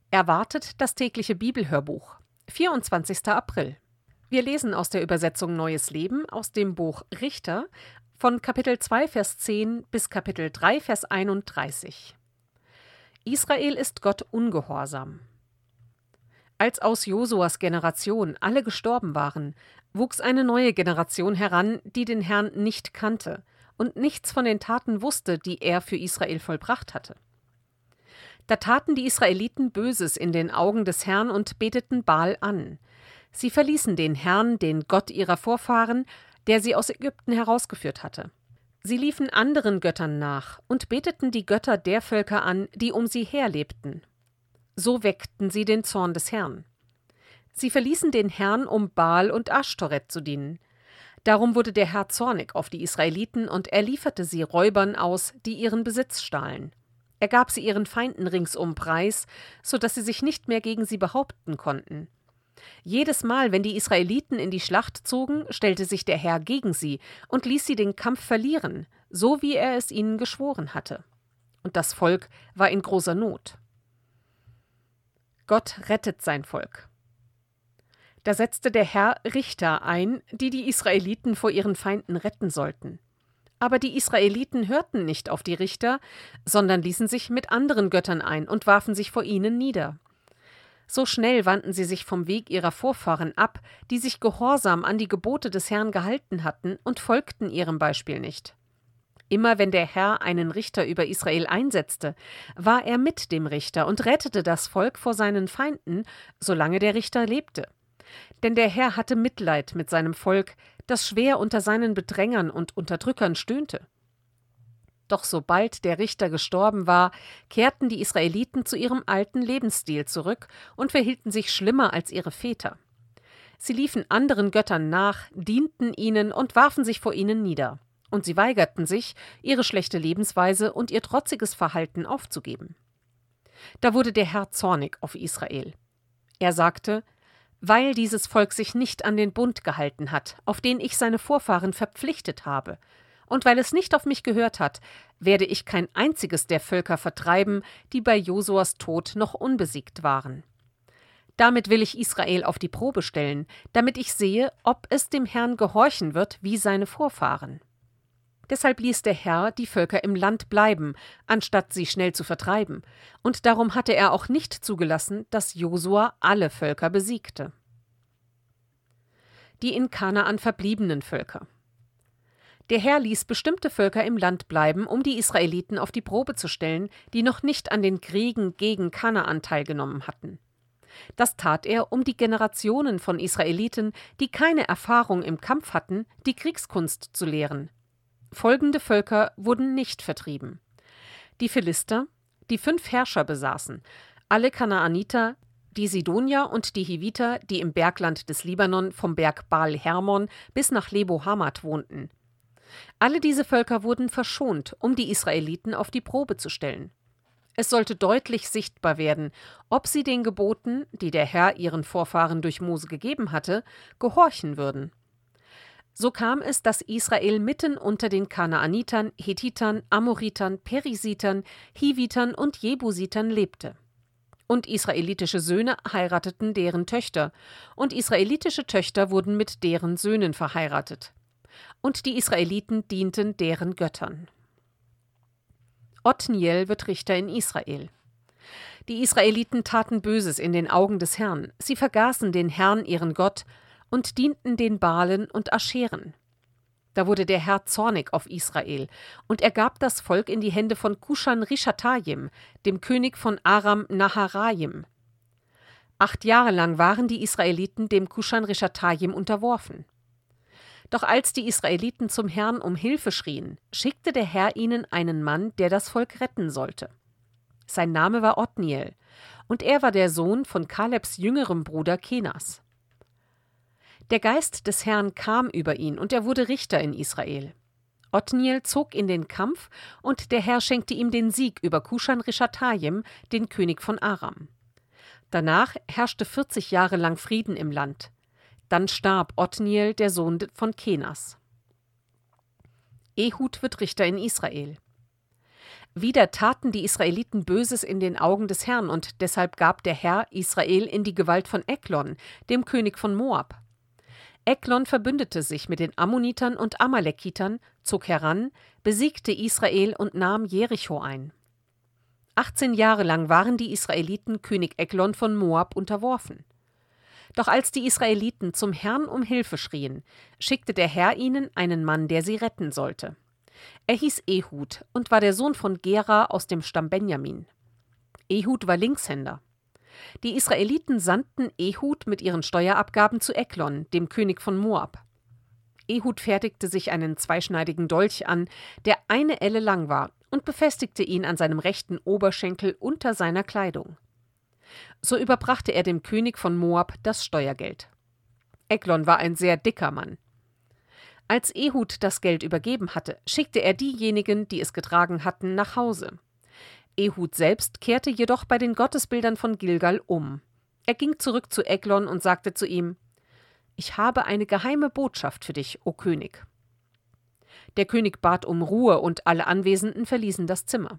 Erwartet das tägliche Bibelhörbuch. 24. April. Wir lesen aus der Übersetzung Neues Leben aus dem Buch Richter von Kapitel 2, Vers 10 bis Kapitel 3, Vers 31. Israel ist Gott ungehorsam. Als aus Josuas Generation alle gestorben waren, wuchs eine neue Generation heran, die den Herrn nicht kannte und nichts von den Taten wusste, die er für Israel vollbracht hatte. Da taten die Israeliten Böses in den Augen des Herrn und beteten Baal an. Sie verließen den Herrn, den Gott ihrer Vorfahren, der sie aus Ägypten herausgeführt hatte. Sie liefen anderen Göttern nach und beteten die Götter der Völker an, die um sie her lebten. So weckten sie den Zorn des Herrn. Sie verließen den Herrn, um Baal und Aschtoret zu dienen. Darum wurde der Herr zornig auf die Israeliten und er lieferte sie Räubern aus, die ihren Besitz stahlen. Er gab sie ihren Feinden ringsum preis, so dass sie sich nicht mehr gegen sie behaupten konnten. Jedes Mal, wenn die Israeliten in die Schlacht zogen, stellte sich der Herr gegen sie und ließ sie den Kampf verlieren, so wie er es ihnen geschworen hatte. Und das Volk war in großer Not. Gott rettet sein Volk. Da setzte der Herr Richter ein, die die Israeliten vor ihren Feinden retten sollten. Aber die Israeliten hörten nicht auf die Richter, sondern ließen sich mit anderen Göttern ein und warfen sich vor ihnen nieder. So schnell wandten sie sich vom Weg ihrer Vorfahren ab, die sich gehorsam an die Gebote des Herrn gehalten hatten und folgten ihrem Beispiel nicht. Immer wenn der Herr einen Richter über Israel einsetzte, war er mit dem Richter und rettete das Volk vor seinen Feinden, solange der Richter lebte. Denn der Herr hatte Mitleid mit seinem Volk, das schwer unter seinen Bedrängern und Unterdrückern stöhnte. Doch sobald der Richter gestorben war, kehrten die Israeliten zu ihrem alten Lebensstil zurück und verhielten sich schlimmer als ihre Väter. Sie liefen anderen Göttern nach, dienten ihnen und warfen sich vor ihnen nieder. Und sie weigerten sich, ihre schlechte Lebensweise und ihr trotziges Verhalten aufzugeben. Da wurde der Herr zornig auf Israel. Er sagte: Weil dieses Volk sich nicht an den Bund gehalten hat, auf den ich seine Vorfahren verpflichtet habe, und weil es nicht auf mich gehört hat, werde ich kein einziges der Völker vertreiben, die bei Josuas Tod noch unbesiegt waren. Damit will ich Israel auf die Probe stellen, damit ich sehe, ob es dem Herrn gehorchen wird wie seine Vorfahren. Deshalb ließ der Herr die Völker im Land bleiben, anstatt sie schnell zu vertreiben, und darum hatte er auch nicht zugelassen, dass Josua alle Völker besiegte. Die in Kanaan verbliebenen Völker. Der Herr ließ bestimmte Völker im Land bleiben, um die Israeliten auf die Probe zu stellen, die noch nicht an den Kriegen gegen Kanaan teilgenommen hatten. Das tat er, um die Generationen von Israeliten, die keine Erfahrung im Kampf hatten, die Kriegskunst zu lehren. Folgende Völker wurden nicht vertrieben: die Philister, die 5 Herrscher besaßen, alle Kanaaniter, die Sidonier und die Hiviter, die im Bergland des Libanon vom Berg Baal Hermon bis nach Lebo Hamat wohnten. Alle diese Völker wurden verschont, um die Israeliten auf die Probe zu stellen. Es sollte deutlich sichtbar werden, ob sie den Geboten, die der Herr ihren Vorfahren durch Mose gegeben hatte, gehorchen würden. So kam es, dass Israel mitten unter den Kanaanitern, Hethitern, Amoritern, Perisitern, Hivitern und Jebusitern lebte. Und israelitische Söhne heirateten deren Töchter, und israelitische Töchter wurden mit deren Söhnen verheiratet. Und die Israeliten dienten deren Göttern. Otniel wird Richter in Israel. Die Israeliten taten Böses in den Augen des Herrn. Sie vergaßen den Herrn, ihren Gott, und dienten den Baalen und Ascheren. Da wurde der Herr zornig auf Israel, und er gab das Volk in die Hände von Kushan-Rishatayim, dem König von Aram-Naharayim. 8 Jahre lang waren die Israeliten dem Kushan-Rishatayim unterworfen. Doch als die Israeliten zum Herrn um Hilfe schrien, schickte der Herr ihnen einen Mann, der das Volk retten sollte. Sein Name war Otniel, und er war der Sohn von Kalebs jüngerem Bruder Kenas. Der Geist des Herrn kam über ihn, und er wurde Richter in Israel. Otniel zog in den Kampf, und der Herr schenkte ihm den Sieg über Kushan-Rishatayim, den König von Aram. Danach herrschte 40 Jahre lang Frieden im Land. Dann starb Otniel, der Sohn von Kenas. Ehud wird Richter in Israel. Wieder taten die Israeliten Böses in den Augen des Herrn, und deshalb gab der Herr Israel in die Gewalt von Eglon, dem König von Moab. Eglon verbündete sich mit den Ammonitern und Amalekitern, zog heran, besiegte Israel und nahm Jericho ein. 18 Jahre lang waren die Israeliten König Eglon von Moab unterworfen. Doch als die Israeliten zum Herrn um Hilfe schrien, schickte der Herr ihnen einen Mann, der sie retten sollte. Er hieß Ehud und war der Sohn von Gera aus dem Stamm Benjamin. Ehud war Linkshänder. Die Israeliten sandten Ehud mit ihren Steuerabgaben zu Eglon, dem König von Moab. Ehud fertigte sich einen zweischneidigen Dolch an, der 1 Elle lang war, und befestigte ihn an seinem rechten Oberschenkel unter seiner Kleidung. So überbrachte er dem König von Moab das Steuergeld. Eglon war ein sehr dicker Mann. Als Ehud das Geld übergeben hatte, schickte er diejenigen, die es getragen hatten, nach Hause. Ehud selbst kehrte jedoch bei den Gottesbildern von Gilgal um. Er ging zurück zu Eglon und sagte zu ihm: »Ich habe eine geheime Botschaft für dich, o König.« Der König bat um Ruhe, und alle Anwesenden verließen das Zimmer.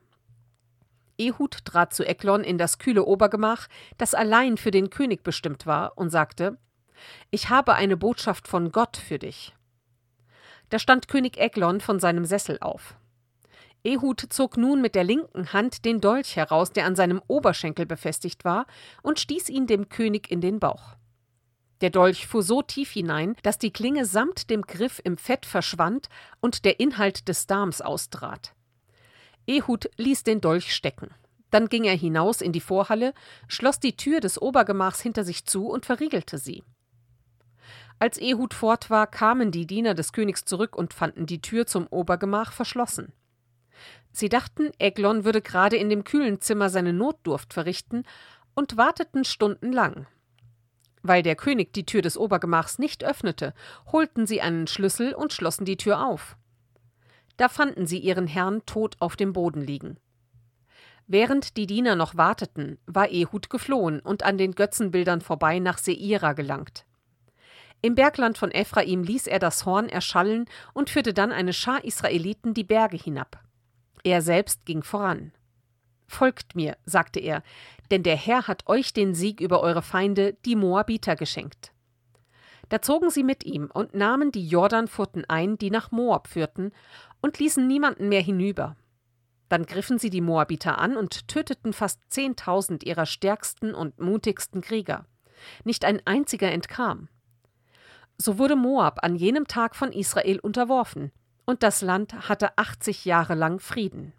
Ehud trat zu Eglon in das kühle Obergemach, das allein für den König bestimmt war, und sagte: »Ich habe eine Botschaft von Gott für dich.« Da stand König Eglon von seinem Sessel auf. Ehud zog nun mit der linken Hand den Dolch heraus, der an seinem Oberschenkel befestigt war, und stieß ihn dem König in den Bauch. Der Dolch fuhr so tief hinein, dass die Klinge samt dem Griff im Fett verschwand und der Inhalt des Darms austrat. Ehud ließ den Dolch stecken. Dann ging er hinaus in die Vorhalle, schloss die Tür des Obergemachs hinter sich zu und verriegelte sie. Als Ehud fort war, kamen die Diener des Königs zurück und fanden die Tür zum Obergemach verschlossen. Sie dachten, Eglon würde gerade in dem kühlen Zimmer seine Notdurft verrichten, und warteten stundenlang. Weil der König die Tür des Obergemachs nicht öffnete, holten sie einen Schlüssel und schlossen die Tür auf. Da fanden sie ihren Herrn tot auf dem Boden liegen. Während die Diener noch warteten, war Ehud geflohen und an den Götzenbildern vorbei nach Seira gelangt. Im Bergland von Ephraim ließ er das Horn erschallen und führte dann eine Schar Israeliten die Berge hinab. Er selbst ging voran. »Folgt mir«, sagte er, »denn der Herr hat euch den Sieg über eure Feinde, die Moabiter, geschenkt.« Da zogen sie mit ihm und nahmen die Jordanfurten ein, die nach Moab führten, und ließen niemanden mehr hinüber. Dann griffen sie die Moabiter an und töteten fast 10.000 ihrer stärksten und mutigsten Krieger. Nicht ein einziger entkam. So wurde Moab an jenem Tag von Israel unterworfen, und das Land hatte 80 Jahre lang Frieden.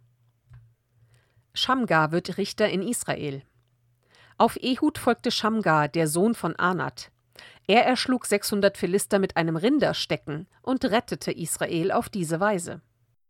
Schamgar wird Richter in Israel. Auf Ehud folgte Schamgar, der Sohn von Anat. Er erschlug 600 Philister mit einem Rinderstecken und rettete Israel auf diese Weise.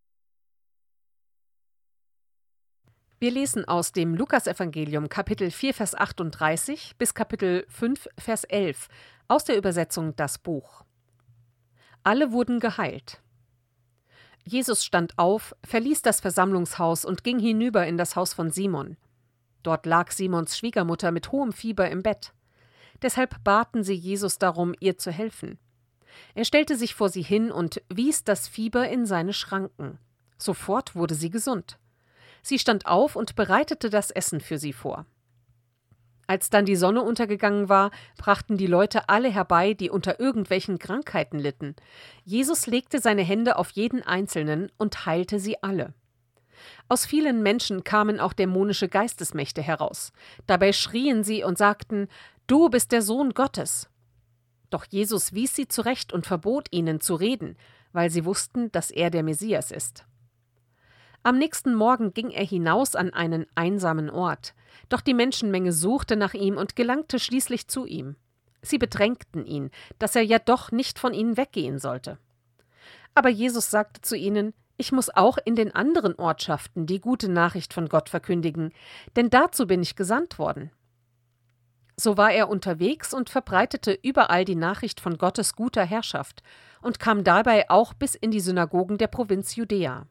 Wir lesen aus dem Lukasevangelium Kapitel 4, Vers 38 bis Kapitel 5, Vers 11 aus der Übersetzung Das Buch. Alle wurden geheilt. Jesus stand auf, verließ das Versammlungshaus und ging hinüber in das Haus von Simon. Dort lag Simons Schwiegermutter mit hohem Fieber im Bett. Deshalb baten sie Jesus darum, ihr zu helfen. Er stellte sich vor sie hin und wies das Fieber in seine Schranken. Sofort wurde sie gesund. Sie stand auf und bereitete das Essen für sie vor. Als dann die Sonne untergegangen war, brachten die Leute alle herbei, die unter irgendwelchen Krankheiten litten. Jesus legte seine Hände auf jeden Einzelnen und heilte sie alle. Aus vielen Menschen kamen auch dämonische Geistesmächte heraus. Dabei schrien sie und sagten: »Du bist der Sohn Gottes.« Doch Jesus wies sie zurecht und verbot ihnen zu reden, weil sie wussten, dass er der Messias ist. Am nächsten Morgen ging er hinaus an einen einsamen Ort. Doch die Menschenmenge suchte nach ihm und gelangte schließlich zu ihm. Sie bedrängten ihn, dass er ja doch nicht von ihnen weggehen sollte. Aber Jesus sagte zu ihnen: »Ich muss auch in den anderen Ortschaften die gute Nachricht von Gott verkündigen, denn dazu bin ich gesandt worden.« So war er unterwegs und verbreitete überall die Nachricht von Gottes guter Herrschaft und kam dabei auch bis in die Synagogen der Provinz Judäa.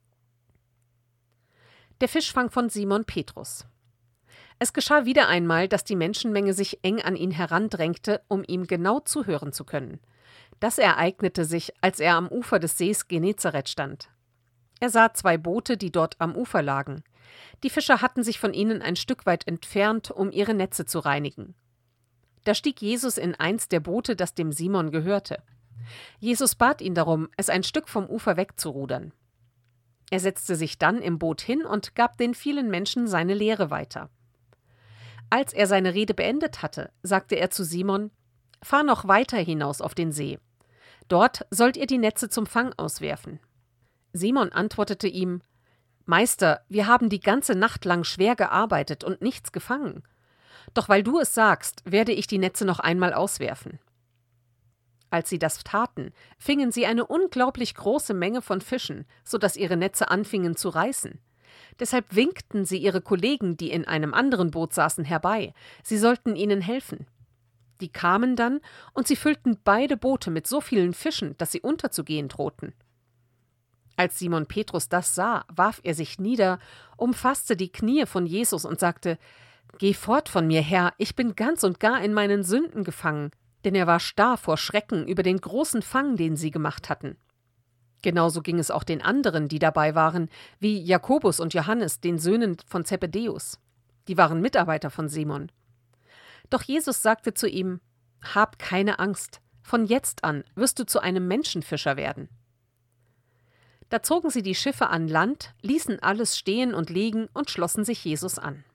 Der Fischfang von Simon Petrus. Es geschah wieder einmal, dass die Menschenmenge sich eng an ihn herandrängte, um ihm genau zuhören zu können. Das ereignete sich, als er am Ufer des Sees Genezareth stand. Er sah 2 Boote, die dort am Ufer lagen. Die Fischer hatten sich von ihnen ein Stück weit entfernt, um ihre Netze zu reinigen. Da stieg Jesus in eins der Boote, das dem Simon gehörte. Jesus bat ihn darum, es ein Stück vom Ufer wegzurudern. Er setzte sich dann im Boot hin und gab den vielen Menschen seine Lehre weiter. Als er seine Rede beendet hatte, sagte er zu Simon: »Fahr noch weiter hinaus auf den See. Dort sollt ihr die Netze zum Fang auswerfen.« Simon antwortete ihm: »Meister, wir haben die ganze Nacht lang schwer gearbeitet und nichts gefangen. Doch weil du es sagst, werde ich die Netze noch einmal auswerfen.« Als sie das taten, fingen sie eine unglaublich große Menge von Fischen, sodass ihre Netze anfingen zu reißen. Deshalb winkten sie ihre Kollegen, die in einem anderen Boot saßen, herbei. Sie sollten ihnen helfen. Die kamen dann, und sie füllten beide Boote mit so vielen Fischen, dass sie unterzugehen drohten. Als Simon Petrus das sah, warf er sich nieder, umfasste die Knie von Jesus und sagte: »Geh fort von mir, Herr, ich bin ganz und gar in meinen Sünden gefangen.« Denn er war starr vor Schrecken über den großen Fang, den sie gemacht hatten. Genauso ging es auch den anderen, die dabei waren, wie Jakobus und Johannes, den Söhnen von Zebedäus. Die waren Mitarbeiter von Simon. Doch Jesus sagte zu ihm: »Hab keine Angst, von jetzt an wirst du zu einem Menschenfischer werden.« Da zogen sie die Schiffe an Land, ließen alles stehen und liegen und schlossen sich Jesus an.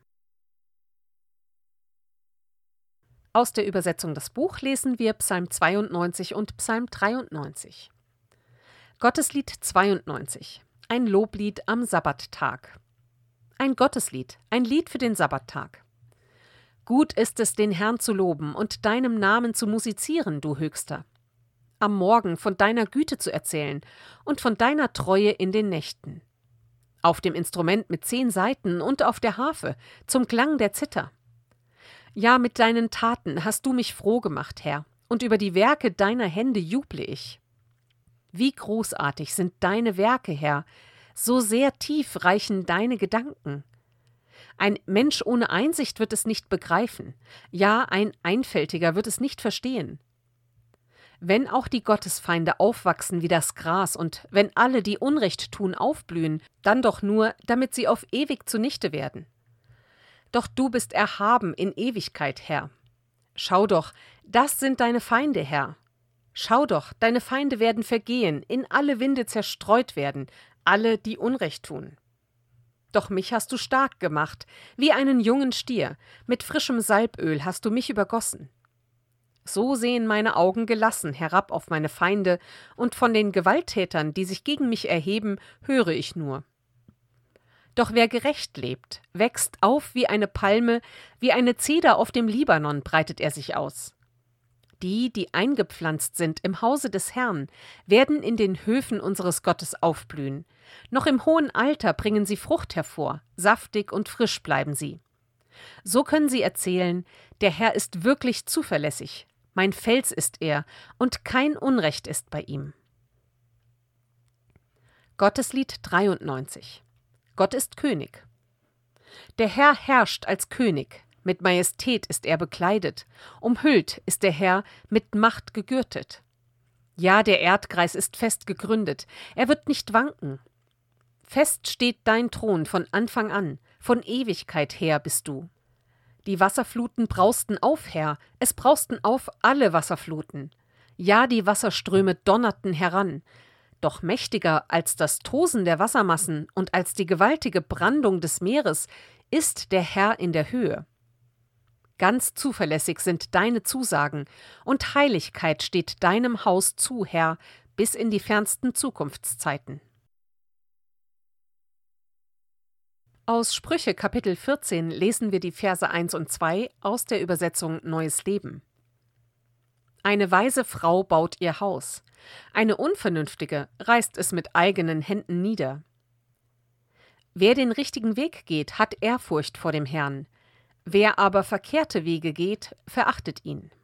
Aus der Übersetzung das Buch lesen wir Psalm 92 und Psalm 93. Gotteslied 92, ein Loblied am Sabbattag. Ein Gotteslied, ein Lied für den Sabbattag. Gut ist es, den Herrn zu loben und deinem Namen zu musizieren, du Höchster. Am Morgen von deiner Güte zu erzählen und von deiner Treue in den Nächten. Auf dem Instrument mit 10 Saiten und auf der Harfe, zum Klang der Zither. Ja, mit deinen Taten hast du mich froh gemacht, Herr, und über die Werke deiner Hände juble ich. Wie großartig sind deine Werke, Herr, so sehr tief reichen deine Gedanken. Ein Mensch ohne Einsicht wird es nicht begreifen, ja, ein Einfältiger wird es nicht verstehen. Wenn auch die Gottesfeinde aufwachsen wie das Gras und wenn alle, die Unrecht tun, aufblühen, dann doch nur, damit sie auf ewig zunichte werden. Doch du bist erhaben in Ewigkeit, Herr. Schau doch, das sind deine Feinde, Herr. Schau doch, deine Feinde werden vergehen, in alle Winde zerstreut werden, alle, die Unrecht tun. Doch mich hast du stark gemacht, wie einen jungen Stier, mit frischem Salböl hast du mich übergossen. So sehen meine Augen gelassen herab auf meine Feinde, und von den Gewalttätern, die sich gegen mich erheben, höre ich nur. Doch wer gerecht lebt, wächst auf wie eine Palme, wie eine Zeder auf dem Libanon breitet er sich aus. Die, die eingepflanzt sind im Hause des Herrn, werden in den Höfen unseres Gottes aufblühen. Noch im hohen Alter bringen sie Frucht hervor, saftig und frisch bleiben sie. So können sie erzählen: Der Herr ist wirklich zuverlässig, mein Fels ist er, und kein Unrecht ist bei ihm. Gotteslied 93. Gott ist König. Der Herr herrscht als König, mit Majestät ist er bekleidet, umhüllt ist der Herr, mit Macht gegürtet. Ja, der Erdkreis ist fest gegründet, er wird nicht wanken. Fest steht dein Thron von Anfang an, von Ewigkeit her bist du. Die Wasserfluten brausten auf, Herr, es brausten auf alle Wasserfluten. Ja, die Wasserströme donnerten heran. Doch mächtiger als das Tosen der Wassermassen und als die gewaltige Brandung des Meeres ist der Herr in der Höhe. Ganz zuverlässig sind deine Zusagen, und Heiligkeit steht deinem Haus zu, Herr, bis in die fernsten Zukunftszeiten. Aus Sprüche Kapitel 14 lesen wir die Verse 1 und 2 aus der Übersetzung Neues Leben. Eine weise Frau baut ihr Haus, eine unvernünftige reißt es mit eigenen Händen nieder. Wer den richtigen Weg geht, hat Ehrfurcht vor dem Herrn, wer aber verkehrte Wege geht, verachtet ihn.